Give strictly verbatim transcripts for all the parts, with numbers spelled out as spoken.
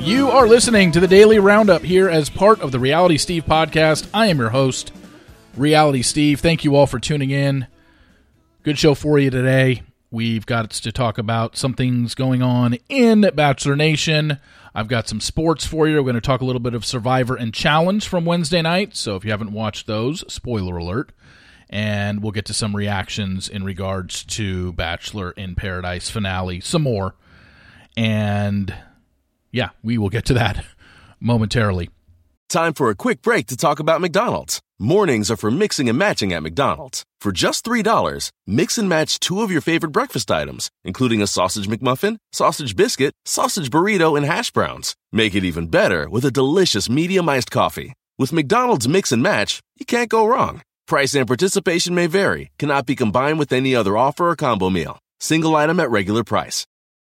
You are listening to the Daily Roundup here as part of the Reality Steve podcast. I am your host, Reality Steve. Thank you all for tuning in. Good show for you today. We've got to talk about some things going on in Bachelor Nation. I've got some sports for you. We're going to talk a little bit of Survivor and Challenge from Wednesday night. So if you haven't watched those, spoiler alert. And we'll get to some reactions in regards to Bachelor in Paradise finale, some more. And yeah, we will get to that momentarily. Time for a quick break to talk about McDonald's. Mornings are for mixing and matching at McDonald's. For just three dollars, mix and match two of your favorite breakfast items, including a sausage McMuffin, sausage biscuit, sausage burrito, and hash browns. Make it even better with a delicious medium iced coffee. With McDonald's Mix and Match, you can't go wrong. Price and participation may vary, cannot be combined with any other offer or combo meal. Single item at regular price.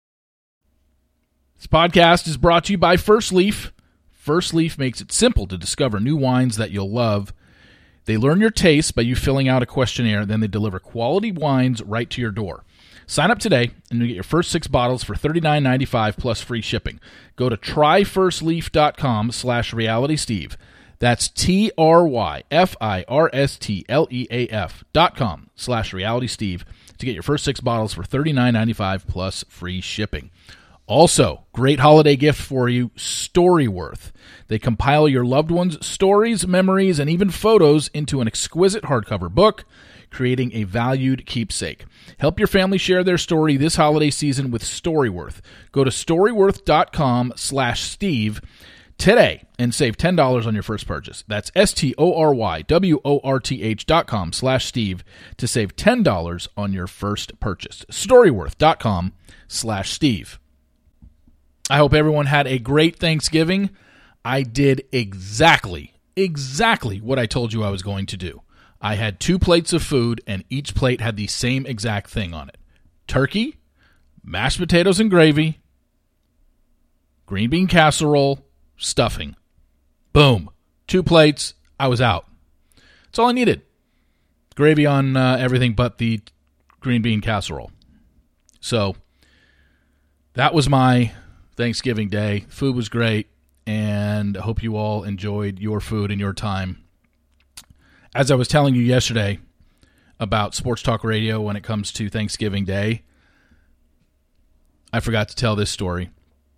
This podcast is brought to you by First Leaf. First Leaf makes it simple to discover new wines that you'll love. They learn your taste by you filling out a questionnaire, then they deliver quality wines right to your door. Sign up today, and you get your first six bottles for thirty-nine ninety-five plus free shipping. Go to tryfirstleaf.com slash realitysteve. That's T-R-Y-F-I-R-S-T-L-E-A-F dot com slash realitysteve to get your first six bottles for thirty-nine ninety-five plus free shipping. Also, great holiday gift for you, Storyworth. They compile your loved ones' stories, memories, and even photos into an exquisite hardcover book, creating a valued keepsake. Help your family share their story this holiday season with Storyworth. Go to storyworth.com slash Steve today and save ten dollars on your first purchase. That's S-T-O-R-Y-W-O-R-T-H dot com slash Steve to save ten dollars on your first purchase. Storyworth.com slash Steve. I hope everyone had a great Thanksgiving. I did exactly, exactly what I told you I was going to do. I had two plates of food, and each plate had the same exact thing on it. Turkey, mashed potatoes and gravy, green bean casserole, stuffing. Boom. Two plates, I was out. That's all I needed. Gravy on uh, everything but the green bean casserole. So that was my Thanksgiving Day. Food was great, and I hope you all enjoyed your food and your time. As I was telling you yesterday about Sports Talk Radio when it comes to Thanksgiving Day, I forgot to tell this story.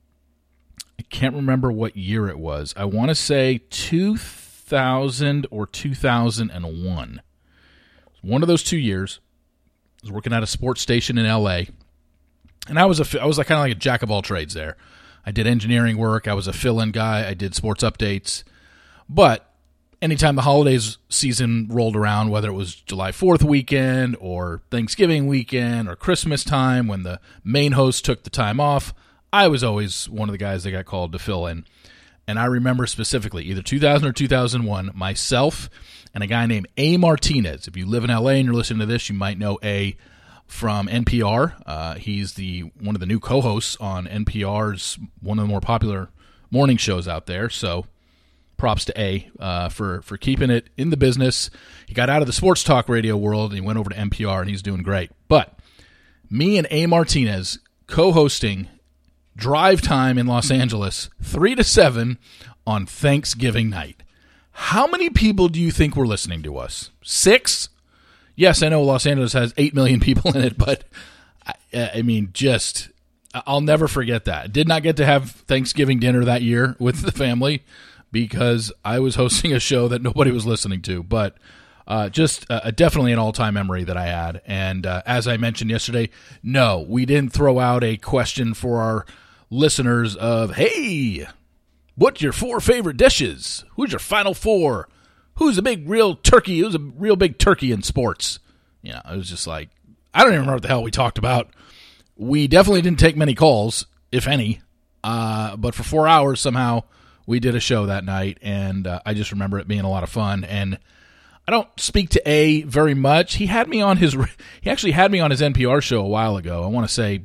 I can't remember what year it was. I want to say two thousand or two thousand one. One of those two years. I was working at a sports station in L A, and I was a, I was like kind of like a jack of all trades there. I did engineering work. I was a fill-in guy. I did sports updates. But anytime the holidays season rolled around, whether it was July fourth weekend or Thanksgiving weekend or Christmas time when the main host took the time off, I was always one of the guys that got called to fill in. And I remember specifically either two thousand or two thousand one, myself and a guy named A. Martinez. If you live in L A and you're listening to this, you might know A from N P R. Uh, he's the one of the new co-hosts on N P R's one of the more popular morning shows out there. So props to A uh, for, for keeping it in the business. He got out of the sports talk radio world and he went over to N P R, and he's doing great. But me and A. Martinez co-hosting Drive Time in Los Angeles, three to seven on Thanksgiving night. How many people do you think were listening to us? Six? Yes, I know Los Angeles has eight million people in it, but I, I mean, just, I'll never forget that. Did not get to have Thanksgiving dinner that year with the family because I was hosting a show that nobody was listening to, but uh, just uh, definitely an all-time memory that I had. And uh, as I mentioned yesterday, no, we didn't throw out a question for our listeners of, hey, what's your four favorite dishes? Who's your final four? Who's a big real turkey? Who's a real big turkey in sports? You know, it was just like, I don't even remember what the hell we talked about. We definitely didn't take many calls, if any. Uh, but for four hours, somehow, we did a show that night, and uh, I just remember it being a lot of fun. And I don't speak to A very much. He had me on his, he actually had me on his N P R show a while ago. I want to say,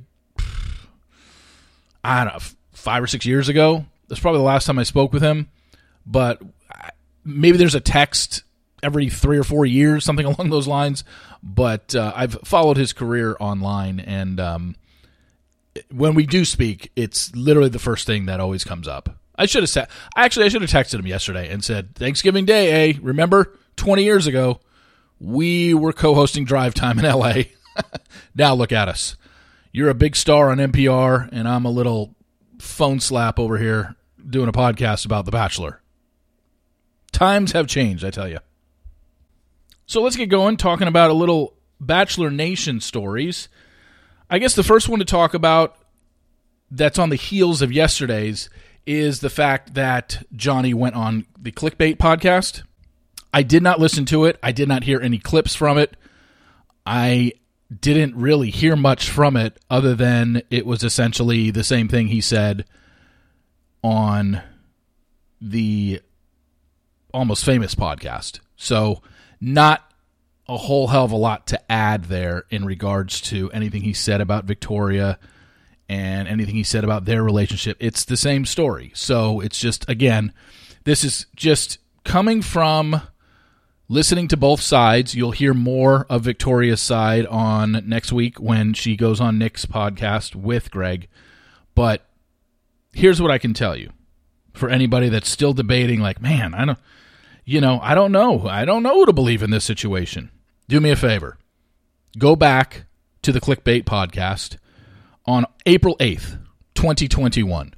I don't know, five or six years ago. That's probably the last time I spoke with him. But maybe there's a text every three or four years, something along those lines. But uh, I've followed his career online, and um, when we do speak, it's literally the first thing that always comes up. I should have said, actually, I should have texted him yesterday and said, Thanksgiving Day, eh? Remember twenty years ago, we were co-hosting Drive Time in L A. Now look at us. You're a big star on N P R, and I'm a little phone slap over here doing a podcast about The Bachelor. Times have changed, I tell you. So let's get going, talking about a little Bachelor Nation stories. I guess the first one to talk about that's on the heels of yesterday's is the fact that Johnny went on the Clickbait podcast. I did not listen to it. I did not hear any clips from it. I didn't really hear much from it other than it was essentially the same thing he said on the Almost Famous podcast. So not a whole hell of a lot to add there in regards to anything he said about Victoria and anything he said about their relationship. It's the same story. So it's just, again, this is just coming from listening to both sides. You'll hear more of Victoria's side on next week when she goes on Nick's podcast with Greg. But here's what I can tell you. For anybody that's still debating, like, man, I don't, you know, I don't know. I don't know who to believe in this situation. Do me a favor. Go back to the Clickbait podcast on April eighth, twenty twenty-one.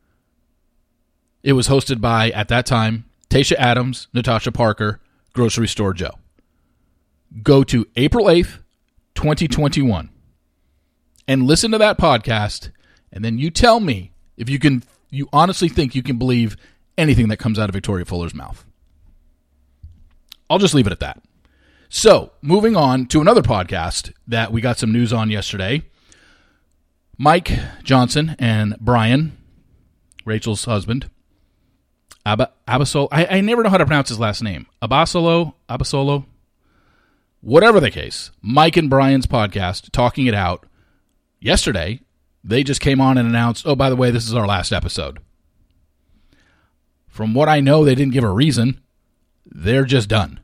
It was hosted by, at that time, Tayshia Adams, Natasha Parker, Grocery Store Joe. Go to April eighth, twenty twenty-one, and listen to that podcast, and then you tell me if you can, you honestly think you can believe anything that comes out of Victoria Fuller's mouth. I'll just leave it at that. So, moving on to another podcast that we got some news on yesterday. Mike Johnson and Brian, Rachel's husband, Ab- Abasolo, I, I never know how to pronounce his last name. Abasolo, Abasolo, whatever the case. Mike and Brian's podcast, Talking It Out. Yesterday, they just came on and announced, oh, by the way, this is our last episode. From what I know, they didn't give a reason. They're just done.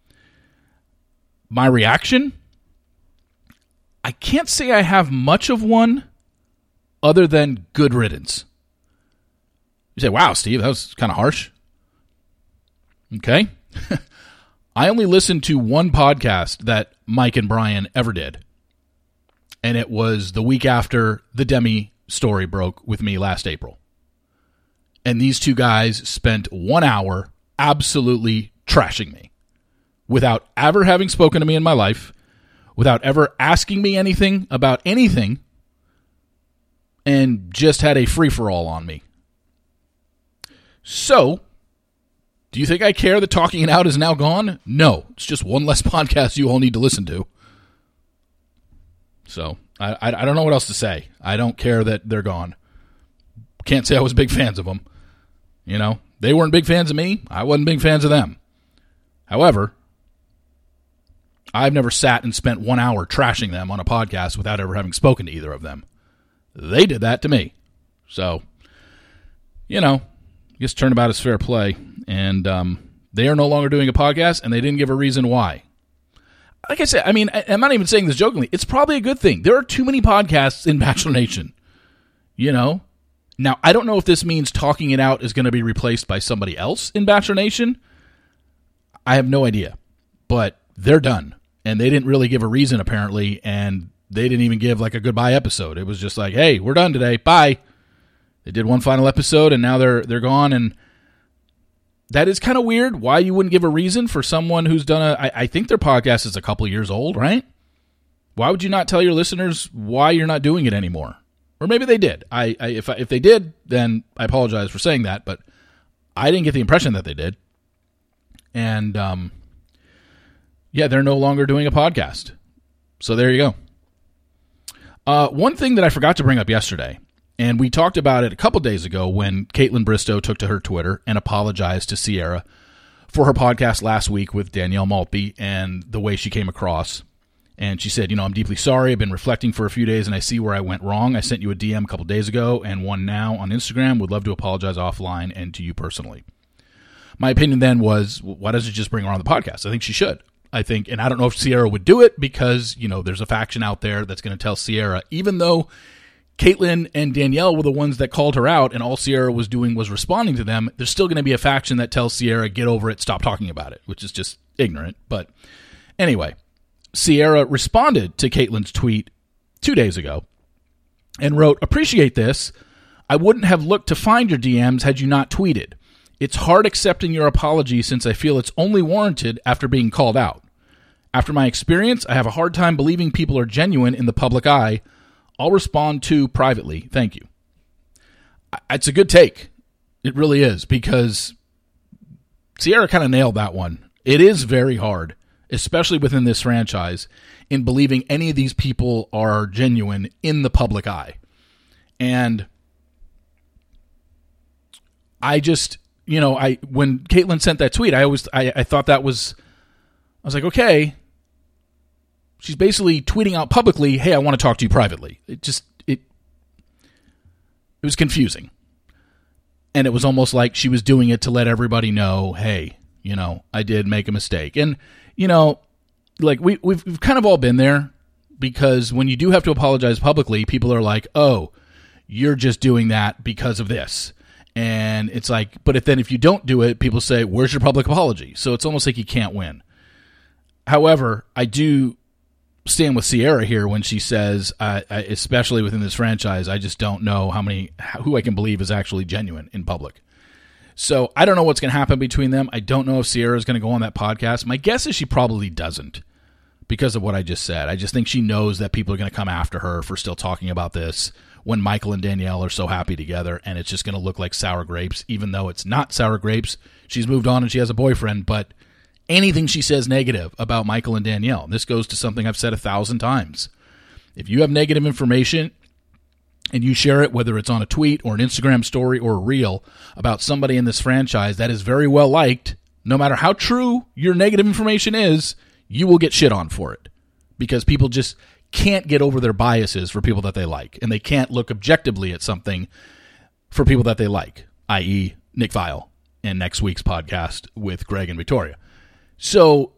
My reaction? I can't say I have much of one other than good riddance. You say, wow, Steve, that was kind of harsh. Okay. I only listened to one podcast that Mike and Brian ever did. And it was the week after the Demi story broke with me last April. And these two guys spent one hour absolutely trashing me without ever having spoken to me in my life, without ever asking me anything about anything, and just had a free-for-all on me. So, do you think I care that Talking It Out is now gone? No. It's just one less podcast you all need to listen to. So, I, I, I don't know what else to say. I don't care that they're gone. Can't say I was big fans of them. You know, they weren't big fans of me. I wasn't big fans of them. However, I've never sat and spent one hour trashing them on a podcast without ever having spoken to either of them. They did that to me. So, you know, I guess turnabout is fair play. And um, they are no longer doing a podcast, and they didn't give a reason why. Like I said, I mean, I, I'm not even saying this jokingly. It's probably a good thing. There are too many podcasts in Bachelor Nation. You know? Now, I don't know if this means Talking It Out is going to be replaced by somebody else in Bachelor Nation. I have no idea. But they're done. And they didn't really give a reason, apparently, and they didn't even give like a goodbye episode. It was just like, hey, we're done today. Bye. They did one final episode, and now they're they're gone, and that is kind of weird why you wouldn't give a reason for someone who's done a, I, I think their podcast is a couple years old, right? Why would you not tell your listeners why you're not doing it anymore? Or maybe they did. I, I if I, if they did, then I apologize for saying that, but I didn't get the impression that they did. And, um... yeah, they're no longer doing a podcast. So there you go. Uh, one thing that I forgot to bring up yesterday, and we talked about it a couple days ago when Caitlin Bristow took to her Twitter and apologized to Sierra for her podcast last week with Danielle Maltby and the way she came across. And she said, you know, I'm deeply sorry. I've been reflecting for a few days, and I see where I went wrong. I sent you a D M a couple days ago and one now on Instagram. Would love to apologize offline and to you personally. My opinion then was, why doesn't she just bring her on the podcast? I think she should. I think, and I don't know if Sierra would do it because, you know, there's a faction out there that's going to tell Sierra, even though Caitlyn and Danielle were the ones that called her out, and all Sierra was doing was responding to them. There's still going to be a faction that tells Sierra, get over it, stop talking about it, which is just ignorant. But anyway, Sierra responded to Caitlyn's tweet two days ago and wrote, appreciate this. I wouldn't have looked to find your D Ms had you not tweeted. It's hard accepting your apology since I feel it's only warranted after being called out. After my experience, I have a hard time believing people are genuine in the public eye. I'll respond to privately. Thank you. It's a good take. It really is, because Sierra kind of nailed that one. It is very hard, especially within this franchise, in believing any of these people are genuine in the public eye. And I just, you know, I when Caitlyn sent that tweet, I always I, I thought that was, I was like, okay. She's basically tweeting out publicly, hey, I want to talk to you privately. It just, it, it was confusing. And it was almost like she was doing it to let everybody know, hey, you know, I did make a mistake. And, you know, like we, we've, we've kind of all been there, because when you do have to apologize publicly, people are like, oh, you're just doing that because of this. And it's like, but if then if you don't do it, people say, where's your public apology? So it's almost like you can't win. However, I do stand with Sierra here when she says, uh, especially within this franchise, I just don't know how many, who I can believe is actually genuine in public. So I don't know what's going to happen between them. I don't know if Sierra is going to go on that podcast. My guess is she probably doesn't, because of what I just said. I just think she knows that people are going to come after her for still talking about this when Michael and Danielle are so happy together, and it's just going to look like sour grapes, even though it's not sour grapes. She's moved on and she has a boyfriend, but anything she says negative about Michael and Danielle, this goes to something I've said a thousand times. If you have negative information and you share it, whether it's on a tweet or an Instagram story or a reel about somebody in this franchise that is very well liked, no matter how true your negative information is, you will get shit on for it, because people just can't get over their biases for people that they like, and they can't look objectively at something for people that they like, that is. Nick Viall in next week's podcast with Greg and Victoria. So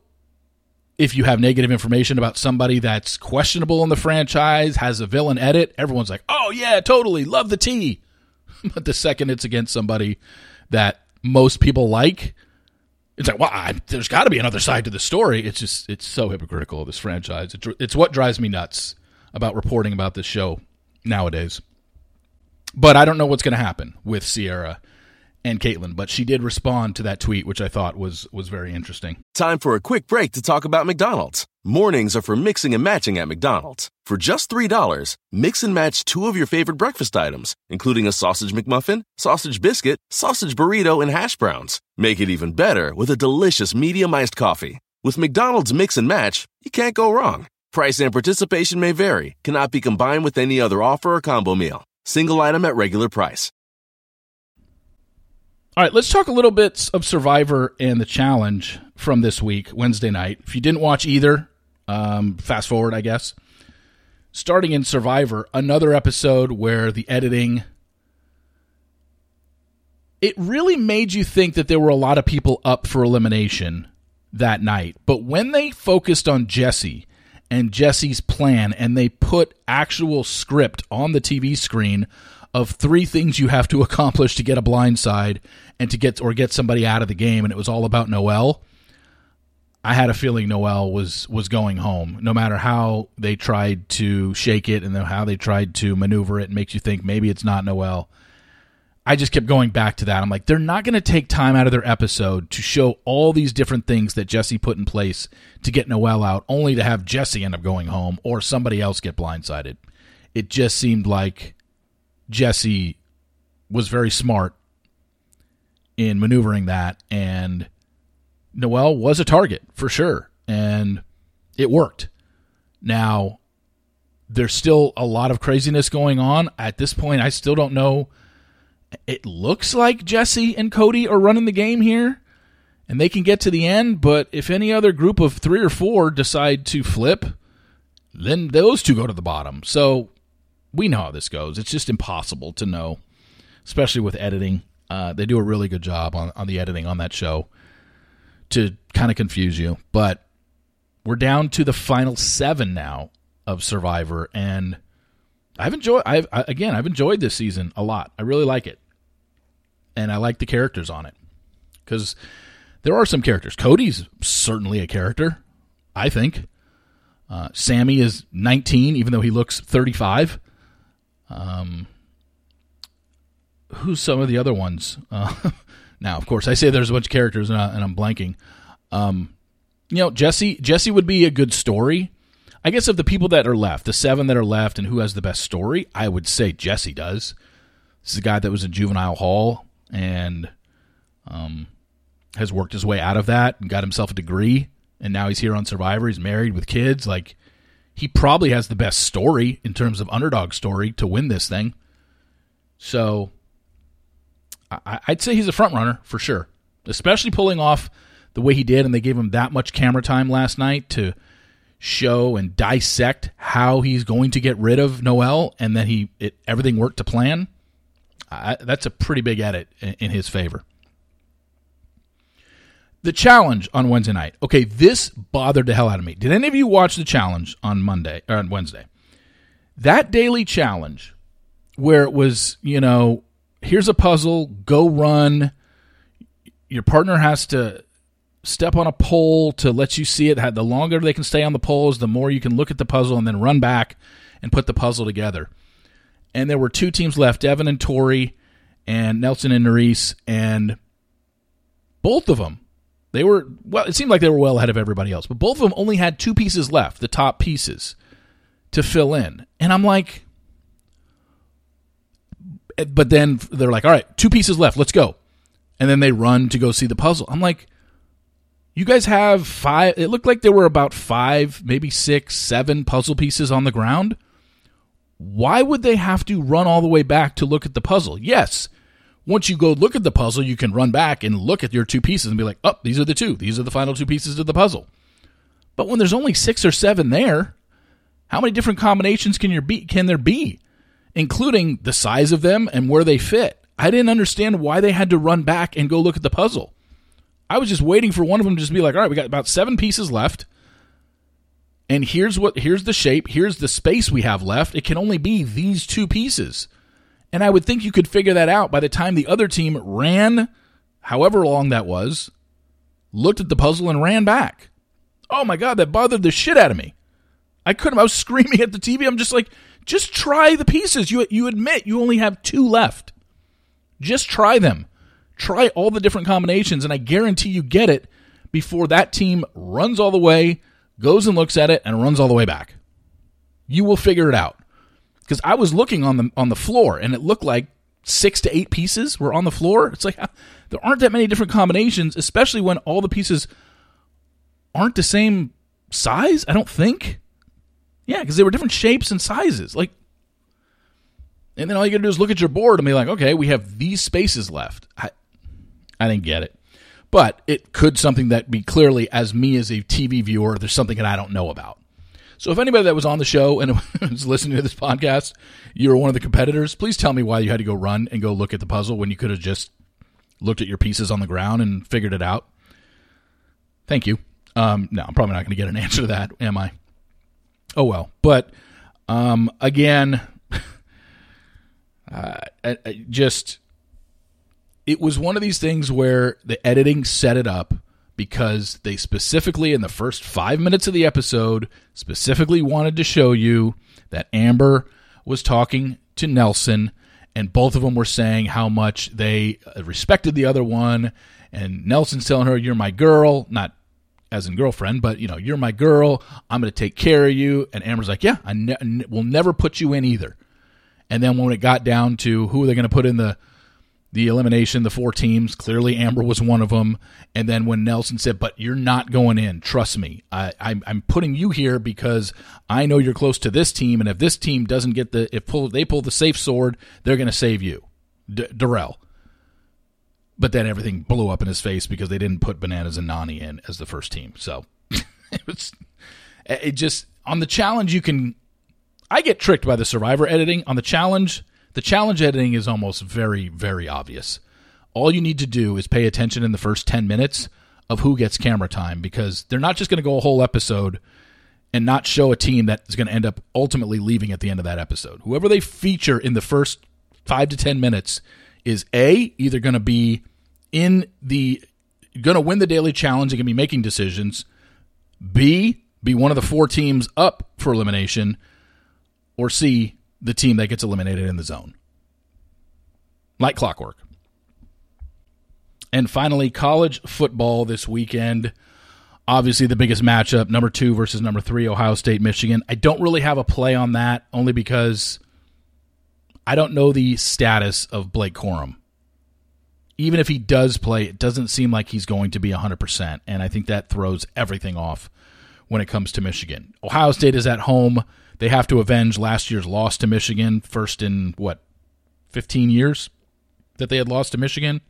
if you have negative information about somebody that's questionable in the franchise, has a villain edit, everyone's like, oh yeah, totally, love the tea. But the second it's against somebody that most people like, it's like, well, I, there's got to be another side to the story. It's just, it's so hypocritical of this franchise. It, it's what drives me nuts about reporting about this show nowadays. But I don't know what's going to happen with Sierra and Caitlyn, but she did respond to that tweet, which I thought was was very interesting. Time for a quick break to talk about McDonald's. Mornings are for mixing and matching at McDonald's. For just three dollars, mix and match two of your favorite breakfast items, including a sausage McMuffin, sausage biscuit, sausage burrito, and hash browns. Make it even better with a delicious medium iced coffee. With McDonald's Mix and Match, you can't go wrong. Price and participation may vary, cannot be combined with any other offer or combo meal. Single item at regular price. All right, let's talk a little bit of Survivor and the challenge from this week, Wednesday night. If you didn't watch either, um, fast forward, I guess. Starting in Survivor, another episode where the editing, it really made you think that there were a lot of people up for elimination that night. But when they focused on Jesse and Jesse's plan, and they put actual script on the T V screen of three things you have to accomplish to get a blindside and to get or get somebody out of the game, and it was all about Noelle, I had a feeling Noelle was was going home. No matter how they tried to shake it and how they tried to maneuver it, it makes you think maybe it's not Noelle. I just kept going back to that. I'm like, they're not going to take time out of their episode to show all these different things that Jesse put in place to get Noelle out, only to have Jesse end up going home or somebody else get blindsided. It just seemed like Jesse was very smart in maneuvering that, and Noelle was a target for sure, and it worked. Now, there's still a lot of craziness going on. At this point, I still don't know. It looks like Jesse and Cody are running the game here, and they can get to the end, but if any other group of three or four decide to flip, then those two go to the bottom. So we know how this goes. It's just impossible to know, especially with editing. Uh, they do a really good job on, on the editing on that show to kind of confuse you. But we're down to the final seven now of Survivor, and I've enjoyed. I've I, again, I've enjoyed this season a lot. I really like it, and I like the characters on it because there are some characters. Cody's certainly a character, I think. Uh, Sammy is nineteen, even though he looks thirty-five. Um, who's some of the other ones? Uh, now, of course, I say there's a bunch of characters, and, I, and I'm blanking. Um, you know, Jesse. Jesse would be a good story. I guess of the people that are left, the seven that are left, and who has the best story, I would say Jesse does. This is a guy that was in juvenile hall and um, has worked his way out of that and got himself a degree, and now he's here on Survivor. He's married with kids. Like, he probably has the best story in terms of underdog story to win this thing. So I, I'd say he's a front runner for sure, especially pulling off the way he did, and they gave him that much camera time last night to show and dissect how he's going to get rid of Noelle, and then he it, everything worked to plan. I, that's a pretty big edit in, in his favor. The challenge on Wednesday night. Okay, this bothered the hell out of me. Did any of you watch the challenge on Monday or on Wednesday? That daily challenge where it was, you know, here's a puzzle, go run. Your partner has to step on a pole to let you see it. The longer they can stay on the poles, the more you can look at the puzzle and then run back and put the puzzle together. And there were two teams left, Devin and Tori and Nelson and Nerys, and both of them, they were, well, it seemed like they were well ahead of everybody else, but both of them only had two pieces left, the top pieces, to fill in. And I'm like, but then they're like, all right, two pieces left, let's go. And then they run to go see the puzzle. I'm like, you guys have five, it looked like there were about five, maybe six, seven puzzle pieces on the ground. Why would they have to run all the way back to look at the puzzle? Yes, once you go look at the puzzle, you can run back and look at your two pieces and be like, oh, these are the two. These are the final two pieces of the puzzle. But when there's only six or seven there, how many different combinations can, your be, can there be, including the size of them and where they fit? I didn't understand why they had to run back and go look at the puzzle. I was just waiting for one of them to just be like, all right, we got about seven pieces left, and here's what here's the shape, here's the space we have left. It can only be these two pieces. And I would think you could figure that out by the time the other team ran, however long that was, looked at the puzzle and ran back. Oh my God, that bothered the shit out of me. I couldn't, I was screaming at the T V. I'm just like, just try the pieces. You, you admit you only have two left. Just try them. Try all the different combinations, and I guarantee you get it before that team runs all the way, goes and looks at it, and runs all the way back. You will figure it out. Because I was looking on the on the floor, and it looked like six to eight pieces were on the floor. It's like, there aren't that many different combinations, especially when all the pieces aren't the same size, I don't think. Yeah, because they were different shapes and sizes. Like, and then all you got to do is look at your board and be like, okay, we have these spaces left. I, I didn't get it. But it could something that be clearly, as me as a T V viewer, there's something that I don't know about. So if anybody that was on the show and was listening to this podcast, you were one of the competitors, please tell me why you had to go run and go look at the puzzle when you could have just looked at your pieces on the ground and figured it out. Thank you. Um, no, I'm probably not going to get an answer to that, am I? Oh, well. But, um, again, uh, I, I just... It was one of these things where the editing set it up because they specifically, in the first five minutes of the episode, specifically wanted to show you that Amber was talking to Nelson, and both of them were saying how much they respected the other one, and Nelson's telling her, you're my girl, not as in girlfriend, but, you know, you're my girl, I'm going to take care of you, and Amber's like, yeah, I ne- will never put you in either. And then when it got down to who are they going to put in the The elimination, the four teams, clearly Amber was one of them. And then when Nelson said, but you're not going in, trust me, I, I'm, I'm putting you here because I know you're close to this team, and if this team doesn't get the, if pull, they pull the safe sword, they're going to save you, D- Darrell. But then everything blew up in his face because they didn't put Bananas and Nany in as the first team. So it was, it just, on the challenge you can, I get tricked by the Survivor editing. On the challenge, The challenge editing is almost very, very obvious. All you need to do is pay attention in the first ten minutes of who gets camera time, because they're not just going to go a whole episode and not show a team that is going to end up ultimately leaving at the end of that episode. Whoever they feature in the first five to ten minutes is A, either going to be in the going to win the daily challenge and going to be making decisions, B, be one of the four teams up for elimination, or C, the team that gets eliminated in the zone. Like clockwork. And finally, college football this weekend. Obviously, the biggest matchup, number two versus number three, Ohio State, Michigan. I don't really have a play on that, only because I don't know the status of Blake Corum. Even if he does play, it doesn't seem like he's going to be one hundred percent, and I think that throws everything off when it comes to Michigan. Ohio State is at home. They have to avenge last year's loss to Michigan, first in, what, fifteen years that they had lost to Michigan?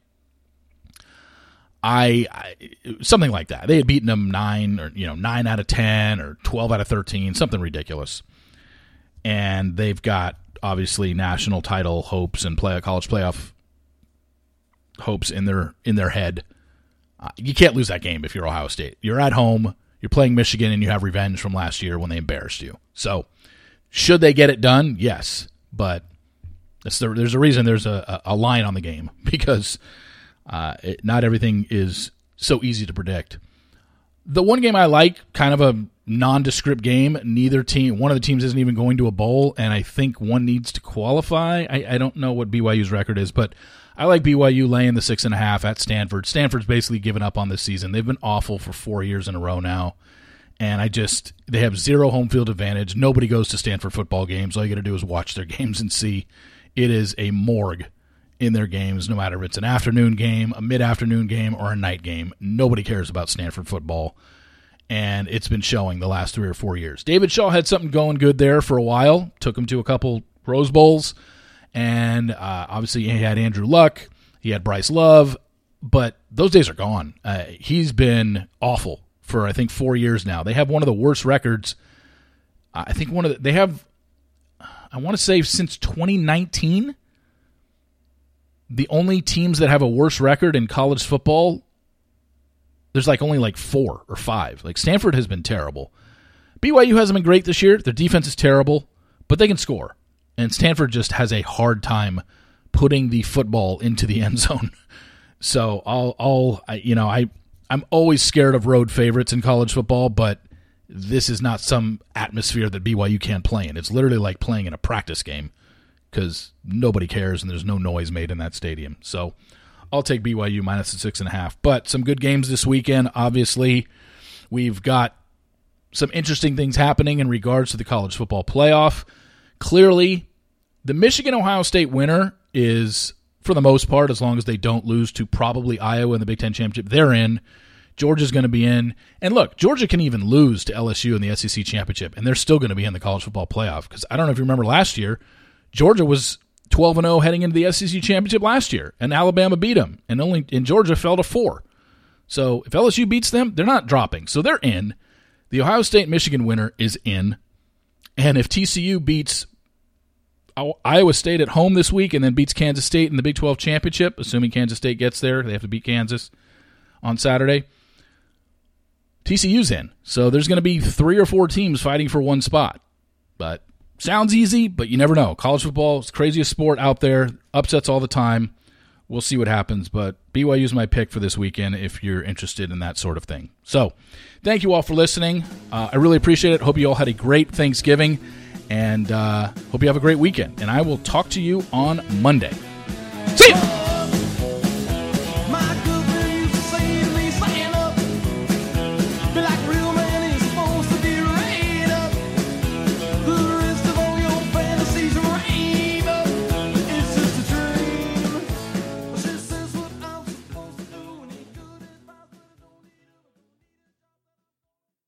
I, I something like that. They had beaten them nine or you know nine out of ten or twelve out of thirteen, something ridiculous. And they've got obviously national title hopes and play college playoff hopes in their in their head. Uh, you can't lose that game if you're Ohio State. You're at home. You're playing Michigan, and you have revenge from last year when they embarrassed you. So, should they get it done? Yes, but that's the, there's a reason there's a, a line on the game because. Uh, it, not everything is so easy to predict. The one game I like, kind of a nondescript game, neither team, one of the teams isn't even going to a bowl, and I think one needs to qualify. I, I don't know what B Y U's record is, but I like B Y U laying the six and a half at Stanford. Stanford's basically given up on this season. They've been awful for four years in a row now, and I just, they have zero home field advantage. Nobody goes to Stanford football games. All you got to do is watch their games and see it is a morgue in their games, no matter if it's an afternoon game, a mid-afternoon game, or a night game. Nobody cares about Stanford football, and it's been showing the last three or four years. David Shaw had something going good there for a while, took him to a couple Rose Bowls, and uh, obviously he had Andrew Luck, he had Bryce Love, but those days are gone. Uh, he's been awful for, I think, four years now. They have one of the worst records. I think one of the, they have, I want to say since twenty nineteen, the only teams that have a worse record in college football, there's like only like four or five. Like Stanford has been terrible. B Y U hasn't been great this year. Their defense is terrible, but they can score. And Stanford just has a hard time putting the football into the end zone. So I'll, I'll, I, you know, I, I'm always scared of road favorites in college football, but this is not some atmosphere that B Y U can't play in. It's literally like playing in a practice game, because nobody cares and there's no noise made in that stadium. So I'll take B Y U minus the six and a half. But some good games this weekend. Obviously, we've got some interesting things happening in regards to the college football playoff. Clearly, the Michigan-Ohio State winner is, for the most part, as long as they don't lose to probably Iowa in the Big Ten Championship, they're in. Georgia's going to be in. And look, Georgia can even lose to L S U in the S E C Championship, and they're still going to be in the college football playoff. Because I don't know if you remember last year, Georgia was twelve and oh heading into the S E C Championship last year, and Alabama beat them, and only in Georgia fell to four. So if L S U beats them, they're not dropping. So they're in. The Ohio State-Michigan winner is in. And if T C U beats Iowa State at home this week and then beats Kansas State in the Big twelve Championship, assuming Kansas State gets there, they have to beat Kansas on Saturday, T C U's in. So there's going to be three or four teams fighting for one spot. But sounds easy, but you never know. College football is the craziest sport out there. Upsets all the time. We'll see what happens, but B Y U is my pick for this weekend if you're interested in that sort of thing. So thank you all for listening. Uh, I really appreciate it. Hope you all had a great Thanksgiving, and uh, hope you have a great weekend. And I will talk to you on Monday. See ya!